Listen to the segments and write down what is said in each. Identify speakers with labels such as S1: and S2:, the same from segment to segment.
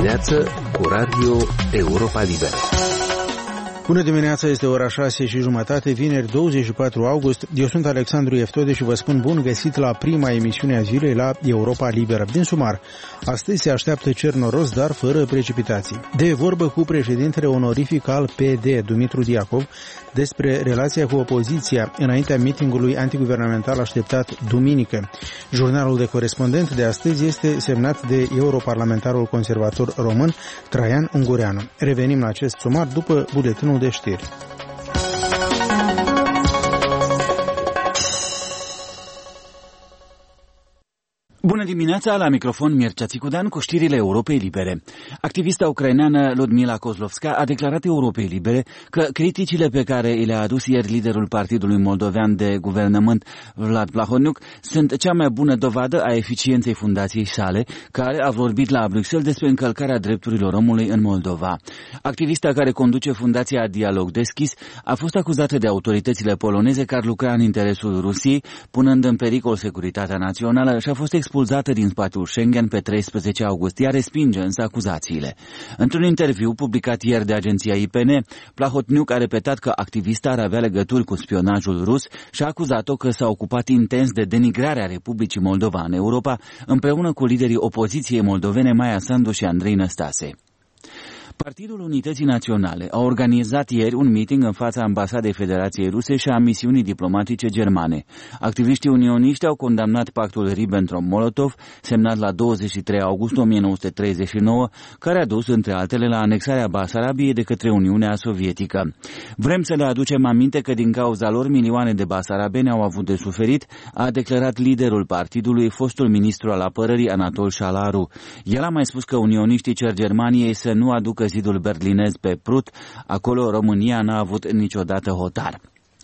S1: dimineață cu Radio Europa Liberă.
S2: Bună dimineața, este ora 6:30, vineri 24 august. Eu sunt Alexandru Eftode și vă spun bun găsit la prima emisiune a zilei la Europa Liberă. Din sumar, astăzi se așteaptă cer noros, dar fără precipitații. De vorbă cu președintele onorific al PD, Dumitru Diacov, despre relația cu opoziția înaintea mitingului antiguvernamental așteptat duminică. Jurnalul de corespondent de astăzi este semnat de europarlamentarul conservator român Traian Ungureanu. Revenim la acest sumar după buletinul de știri.
S3: Bună dimineața, la microfon Mircea Țicudan cu știrile Europei Libere. Activista ucraineană Ludmila Kozlovska a declarat Europei Libere că criticile pe care i le-a adus ieri liderul Partidului Moldovean de Guvernământ, Vlad Plahotniuc, sunt cea mai bună dovadă a eficienței fundației sale, care a vorbit la Bruxelles despre încălcarea drepturilor omului în Moldova. Activista care conduce fundația Dialog Deschis a fost acuzată de autoritățile poloneze că ar lucra în interesul Rusiei, punând în pericol securitatea națională și a fost expulzată din spațiul Schengen pe 13 august. Ea respinge însă acuzațiile. Într-un interviu publicat ieri de agenția IPN, Plahotniuc a repetat că activista ar avea legături cu spionajul rus și a acuzat-o că s-a ocupat intens de denigrarea Republicii Moldova în Europa, împreună cu liderii opoziției moldovene Maia Sandu și Andrei Năstase. Partidul Unității Naționale a organizat ieri un meeting în fața ambasadei Federației Ruse și a misiunii diplomatice germane. Activiștii unioniști au condamnat pactul Ribbentrop-Molotov, semnat la 23 august 1939, care a dus, între altele, la anexarea Basarabiei de către Uniunea Sovietică. Vrem să le aducem aminte că din cauza lor milioane de basarabeni au avut de suferit, a declarat liderul partidului, fostul ministru al apărării Anatol Șalaru. El a mai spus că unioniștii cer Germaniei să nu aducă zidul berlinez pe Prut, acolo România n-a avut niciodată hotar.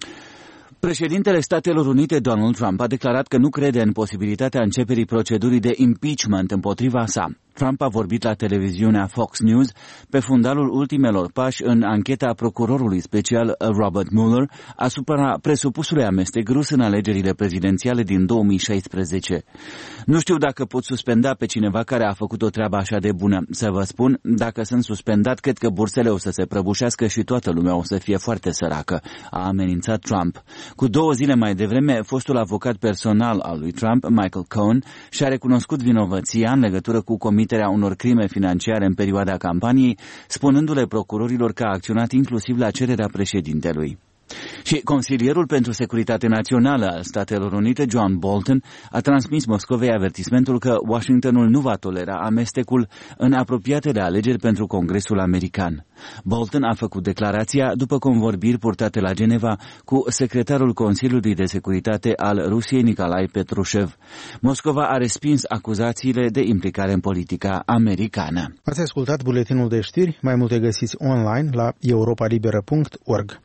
S3: Președintele Statelor Unite, Donald Trump, a declarat că nu crede în posibilitatea începerii procedurii de impeachment împotriva sa. Trump a vorbit la televiziunea Fox News pe fundalul ultimelor pași în ancheta procurorului special Robert Mueller asupra presupusului amestec rus în alegerile prezidențiale din 2016. Nu știu dacă pot suspenda pe cineva care a făcut o treabă așa de bună. Să vă spun, dacă sunt suspendat, cred că bursele o să se prăbușească și toată lumea o să fie foarte săracă, a amenințat Trump. Cu 2 zile mai devreme, fostul avocat personal al lui Trump, Michael Cohen, și-a recunoscut vinovăția în legătură cu comiterea unor crime financiare în perioada campaniei, spunându-le procurorilor că a acționat inclusiv la cererea președintelui. Și consilierul pentru securitate națională al Statelor Unite, John Bolton, a transmis Moscovei avertismentul că Washingtonul nu va tolera amestecul în apropiatele alegeri pentru Congresul American. Bolton a făcut declarația după convorbiri purtate la Geneva cu secretarul Consiliului de Securitate al Rusiei, Nicolae Petrușev. Moscova a respins acuzațiile de implicare în politica americană.
S2: Ați ascultat buletinul de știri, mai multe găsiți online la europalibera.org.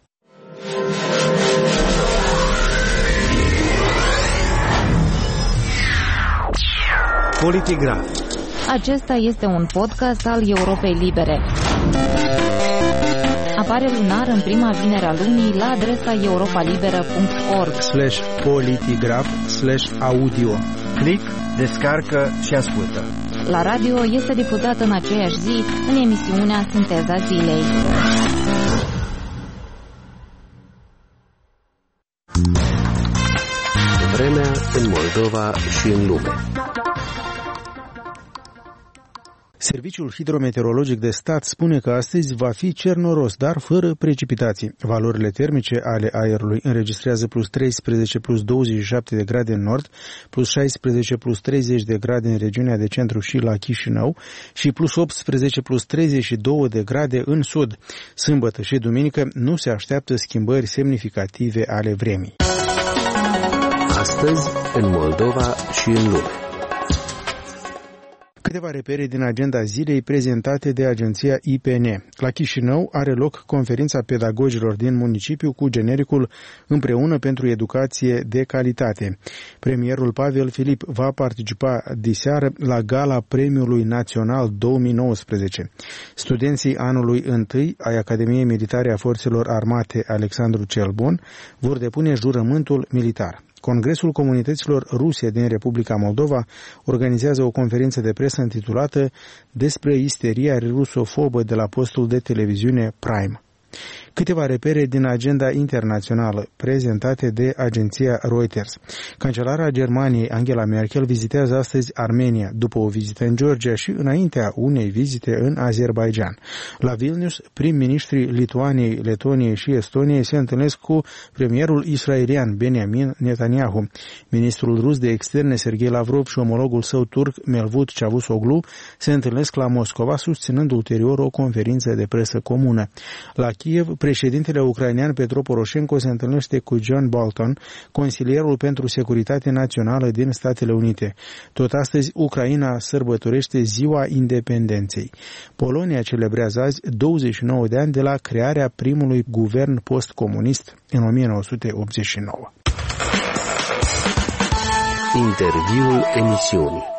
S4: Politigraf.
S5: Acesta este un podcast al Europei Libere. Apare lunar în prima vinere a lunii la adresa europalibera.org
S2: /politigraf/audio.
S4: Click, descarcă și ascultă.
S5: La radio este difuzat în aceeași zi în emisiunea Sinteza Zilei.
S1: Vremea în Moldova și în lume.
S2: Serviciul hidrometeorologic de stat spune că astăzi va fi cer noros, dar fără precipitații. Valorile termice ale aerului înregistrează plus 13, plus 27 de grade în nord, plus 16, plus 30 de grade în regiunea de centru și la Chișinău și plus 18, plus 32 de grade în sud. Sâmbătă și duminică nu se așteaptă schimbări semnificative ale vremii.
S1: Astăzi, în Moldova și în lume.
S2: Câteva repere din agenda zilei prezentate de agenția IPN. La Chișinău are loc conferința pedagogilor din municipiu cu genericul Împreună pentru educație de calitate. Premierul Pavel Filip va participa diseară la gala Premiului Național 2019. Studenții anului întâi ai Academiei Militare a Forțelor Armate Alexandru cel Bun vor depune jurământul militar. Congresul Comunităților Ruse din Republica Moldova organizează o conferință de presă intitulată Despre isteria rusofobă de la postul de televiziune Prime. Câteva repere din agenda internațională prezentate de agenția Reuters. Cancelara Germaniei Angela Merkel vizitează astăzi Armenia după o vizită în Georgia și înaintea unei vizite în Azerbaijan. La Vilnius, prim-ministrii Lituaniei, Letoniei și Estoniei se întâlnesc cu premierul israelian Benjamin Netanyahu. Ministrul rus de externe Sergei Lavrov și omologul său turc Mevlut Cavusoglu se întâlnesc la Moscova, susținând ulterior o conferință de presă comună. La Kiev, președintele ucrainean Petro Poroșenko se întâlnește cu John Bolton, consilierul pentru securitate națională din Statele Unite. Tot astăzi, Ucraina sărbătorește Ziua Independenței. Polonia celebrează azi 29 de ani de la crearea primului guvern postcomunist în 1989.
S1: Interviul emisiunii.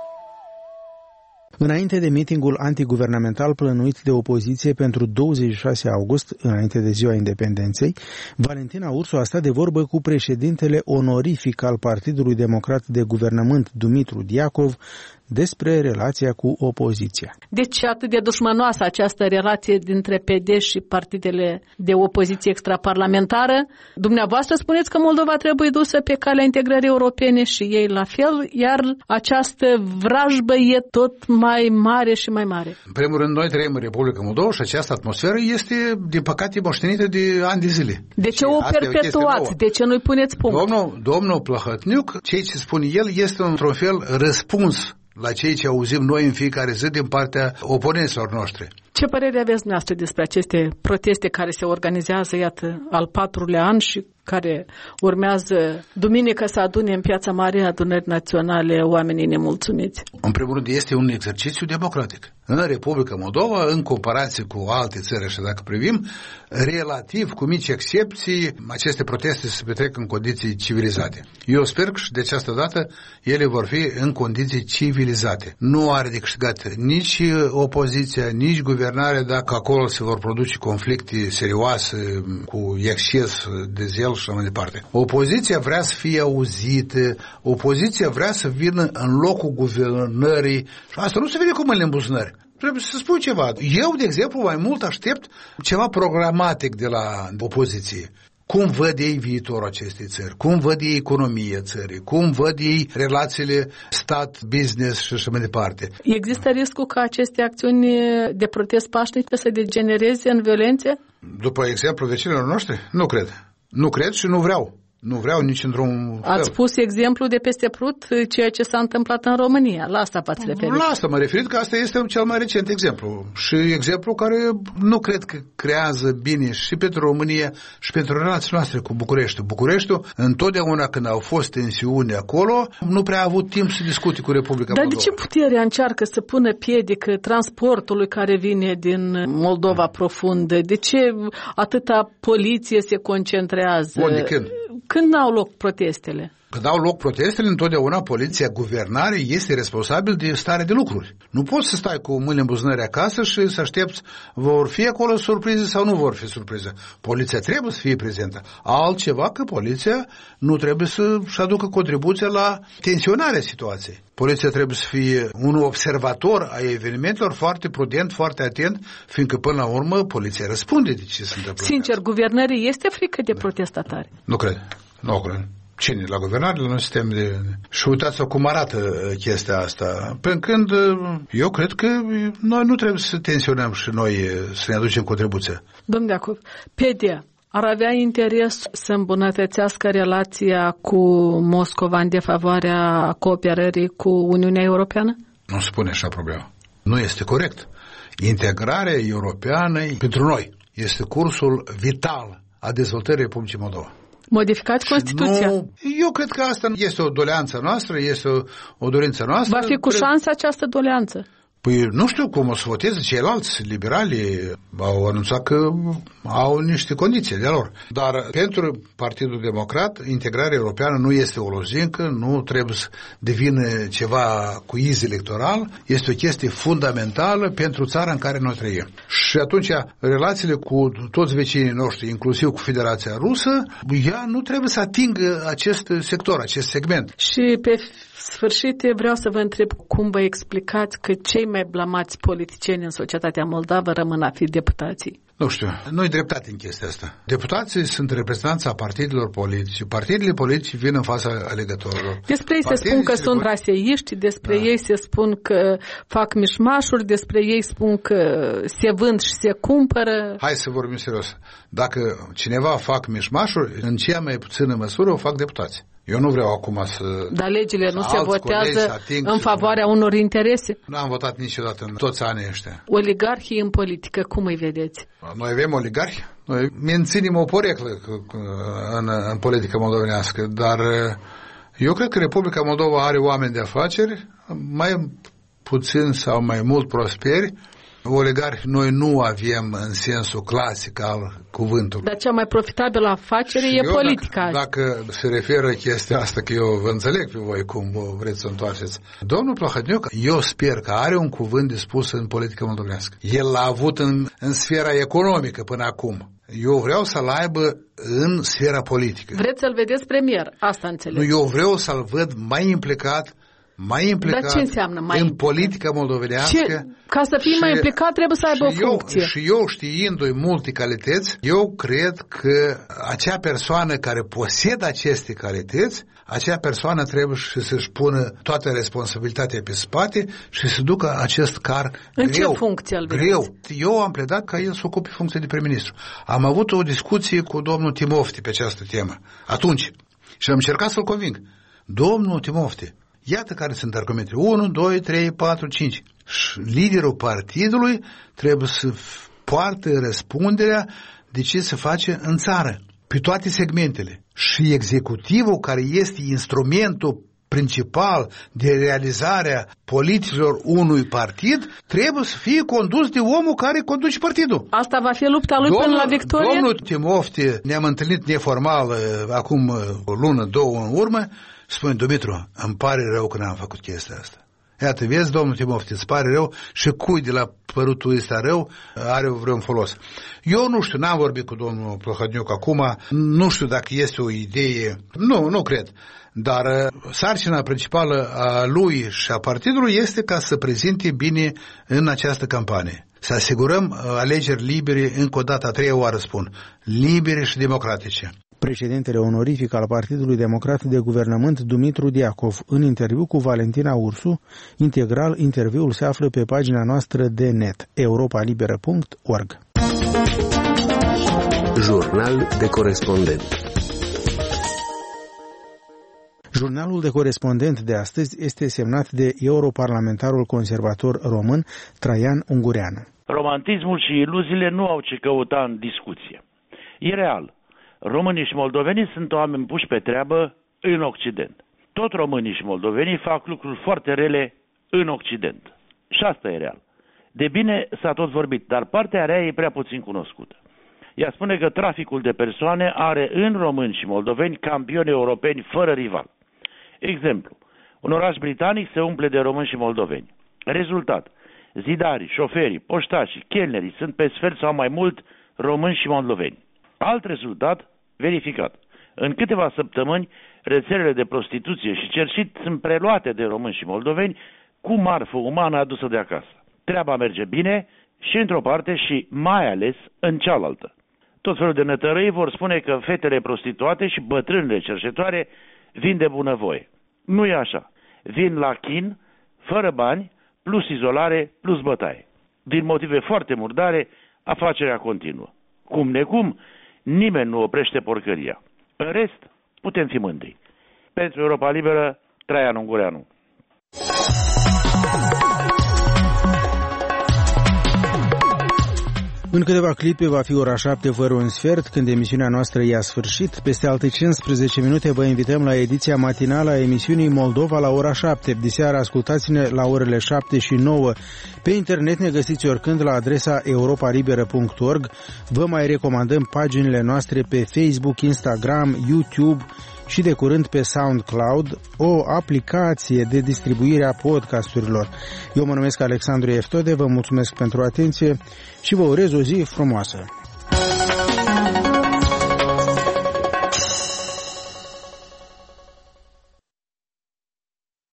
S2: Înainte de mitingul antiguvernamental plănuit de opoziție pentru 26 august, înainte de Ziua Independenței, Valentina Ursu a stat de vorbă cu președintele onorific al Partidului Democrat de Guvernământ, Dumitru Diacov, despre relația cu opoziția.
S6: De ce atât de dușmanoasă această relație dintre PD și partidele de opoziție extraparlamentară? Dumneavoastră spuneți că Moldova trebuie dusă pe calea integrării europene și ei la fel, iar această vrajbă e tot mai mare și mai mare.
S7: În primul rând, noi trăim în Republica Moldova și această atmosferă este, din păcate, moștenită de ani de zile.
S6: De ce o perpetuați? De ce nu-i puneți punct?
S7: Domnul Plahotniuc, ceea ce spune el, este într-un fel răspuns la ceea ce auzim noi în fiecare zi din partea oponenților noștri.
S6: Ce părere aveți dumneavoastră despre aceste proteste care se organizează, iată, al 4-lea an și care urmează duminică să adune în Piața Mare Adunări Naționale oamenii nemulțumiți?
S7: În primul rând, este un exercițiu democratic. În Republica Moldova, în comparație cu alte țări, și dacă privim, relativ, cu mici excepții, aceste proteste se petrec în condiții civilizate. Eu sper că și de această dată ele vor fi în condiții civilizate. Nu are de câștigat nici opoziția, nici guvernarea dacă acolo se vor produce conflicte serioase cu exces de zel și așa mai departe. Opoziția vrea să fie auzită, opoziția vrea să vină în locul guvernării și asta nu se vine cu mâinile în buzunări. Trebuie să spui ceva. Eu, de exemplu, mai mult aștept ceva programatic de la opoziție. Cum văd ei viitorul acestei țări? Cum văd ei economia țării? Cum văd ei relațiile stat-business și așa mai departe?
S6: Există riscul ca aceste acțiuni de protest pașnic să degenereze în violențe?
S7: După exemplu vecinilor noștri? Nu cred. Nu cred și nu vreau. Nu vreau nici într-un fel.
S6: Ați pus exemplu de peste Prut, ceea ce s-a întâmplat în România. La asta v-ați referit.
S7: La asta mă referit, că asta este cel mai recent exemplu. Și exemplu care nu cred că creează bine și pentru România și pentru relațiile noastre cu Bucureștiul. Bucureștiul, întotdeauna când au fost tensiuni acolo, nu prea a avut timp să discute cu Republica Moldova.
S6: Dar de ce puterea încearcă să pună piedică transportului care vine din Moldova profundă? De ce atâta poliție se concentrează?
S7: Bun, de când?
S6: Când au loc protestele?
S7: Când au loc protestele, întotdeauna poliția, guvernare este responsabil de stare de lucruri. Nu poți să stai cu mâinile în buzunări acasă și să aștepți vor fi acolo surprize sau nu vor fi surprize. Poliția trebuie să fie prezentă. Altceva că poliția nu trebuie să-și aducă contribuția la tensionarea situației. Poliția trebuie să fie un observator a evenimentelor, foarte prudent, foarte atent, fiindcă până la urmă poliția răspunde de ce se întâmplă.
S6: Sincer, guvernării este frică de protestatari?
S7: Nu cred. Nu cred. Cine? La guvernare, la un sistem de... Și uitați-vă cum arată chestia asta. Până când eu cred că noi nu trebuie să tensionăm și noi să ne aducem contribuția.
S6: Domnul Deacov, PD ar avea interes să îmbunătățească relația cu Moscova în defavoarea cooperării cu Uniunea Europeană?
S7: Nu spune așa problema. Nu este corect. Integrarea europeană pentru noi este cursul vital a dezvoltării Republicii Moldova.
S6: Modificați Constituția?
S7: Nu, eu cred că asta este o doleanță noastră, este o dorință noastră.
S6: Va fi cu șansă această doleanță?
S7: Păi nu știu cum o să voteze ceilalți liberali, au anunțat că au niște condiții de lor. Dar pentru Partidul Democrat, integrarea europeană nu este o lozincă, nu trebuie să devină ceva cu iz electoral, este o chestie fundamentală pentru țara în care noi trăim. Și atunci relațiile cu toți vecinii noștri, inclusiv cu Federația Rusă, ea nu trebuie să atingă acest sector, acest segment.
S6: Și pe sfârșit, vreau să vă întreb cum vă explicați că cei mai blamați politicieni în societatea moldavă rămân a fi deputații.
S7: Nu știu, nu-i dreptate în chestia asta. Deputații sunt reprezentanța partidelor politice. Partidele politice vin în fața alegătorilor.
S6: Despre ei se spun că sunt raseiști, despre ei se spun că fac mișmașuri, despre ei spun că se vând și se cumpără.
S7: Hai să vorbim serios. Dacă cineva fac mișmașuri, în cea mai puțină măsură o fac deputații. Eu nu vreau acum să...
S6: Dar legile nu se votează în favoarea unor interese?
S7: Nu am votat niciodată în toți anii ăștia.
S6: Oligarhii în politică, cum îi vedeți?
S7: Noi avem oligarhi. Noi menținem o poreclă în politica moldovenească, dar eu cred că Republica Moldova are oameni de afaceri, mai puțin sau mai mult prosperi. Oligarhi noi nu avem în sensul clasic al cuvântului.
S6: Dar cea mai profitabilă afacere e politica.
S7: Dacă se referă chestia asta, că eu vă înțeleg pe voi cum vreți să întoarceți. Domnul Plahotniuc, eu sper că are un cuvânt de spus în politica moldovenească. El l-a avut în sfera economică până acum. Eu vreau să-l aibă în sfera politică.
S6: Vreți să-l vedeți premier? Asta înțeleg.
S7: Nu, eu vreau să-l văd mai implicat
S6: Dar ce înseamnă mai
S7: în politica moldovenească.
S6: Ca să fii mai implicat trebuie să aibă o funcție.
S7: Și eu, știindu-i multe calități, eu cred că acea persoană care posedă aceste calități, acea persoană trebuie să-și pună toată responsabilitatea pe spate și să ducă acest car
S6: în
S7: greu.
S6: Ce funcție îl vedeți?
S7: Greu. Eu am pledat ca el să ocupe funcția de prim-ministru. Am avut o discuție cu domnul Timofti pe această temă atunci și am încercat să-l conving. Domnul Timofti, iată care sunt argumentele. 1, 2, 3, 4, 5. Și liderul partidului trebuie să poartă răspunderea de ce se face în țară, pe toate segmentele. Și executivul, care este instrumentul principal de realizarea politicilor unui partid, trebuie să fie condus de omul care conduce partidul.
S6: Asta va fi lupta lui până la victorie?
S7: Domnul Timofti, ne-am întâlnit neformal acum o lună, două în urmă, spune, Dumitru, îmi pare rău că n-am făcut chestia asta. Iată, vezi, domnul Timofti, îți pare rău și cui de la părutul ăsta rău are vreun folos. Eu nu știu, n-am vorbit cu domnul Plahotniuc acum, nu știu dacă este o idee, nu cred, dar sarcina principală a lui și a partidului este ca să prezinte bine în această campanie. Să asigurăm alegeri libere, încă o dată, a treia oară spun, libere și democratice.
S2: Președintele onorific al Partidului Democrat de Guvernământ, Dumitru Diacov, în interviu cu Valentina Ursu. Integral, interviul se află pe pagina noastră de net, europalibera.org.
S1: Jurnal de corespondent.
S2: Jurnalul de corespondent de astăzi este semnat de europarlamentarul conservator român Traian Ungureanu.
S8: Romantismul și iluziile nu au ce căuta în discuție. E real. Românii și moldovenii sunt oameni puși pe treabă în Occident. Tot românii și moldovenii fac lucruri foarte rele în Occident. Și asta e real. De bine s-a tot vorbit, dar partea rea e prea puțin cunoscută. Ea spune că traficul de persoane are în români și moldoveni campioni europeni fără rival. Exemplu, un oraș britanic se umple de români și moldoveni. Rezultat, zidarii, șoferii, poștașii, chelnerii sunt pe sfert sau mai mult români și moldoveni. Alt rezultat, verificat. În câteva săptămâni, rețelele de prostituție și cerșit sunt preluate de români și moldoveni cu marfă umană adusă de acasă. Treaba merge bine și într-o parte și mai ales în cealaltă. Tot felul de nătărăi vor spune că fetele prostituate și bătrânele cerșetoare vin de bunăvoie. Nu e așa. Vin la chin, fără bani, plus izolare, plus bătaie. Din motive foarte murdare, afacerea continuă. Cum necum, nimeni nu oprește porcăria. În rest, putem fi mândri. Pentru Europa Liberă, Traian Ungureanu.
S2: În câteva clipe va fi ora 7 fără un sfert, când emisiunea noastră i-a sfârșit. Peste alte 15 minute vă invităm la ediția matinală a emisiunii Moldova la ora 7. Diseară ascultați-ne la orele 7 și 9. Pe internet ne găsiți oricând la adresa europalibera.org. Vă mai recomandăm paginile noastre pe Facebook, Instagram, YouTube și de curând pe SoundCloud, o aplicație de distribuire a podcasturilor. Eu mă numesc Alexandru Eftode, vă mulțumesc pentru atenție și vă urez o zi frumoasă.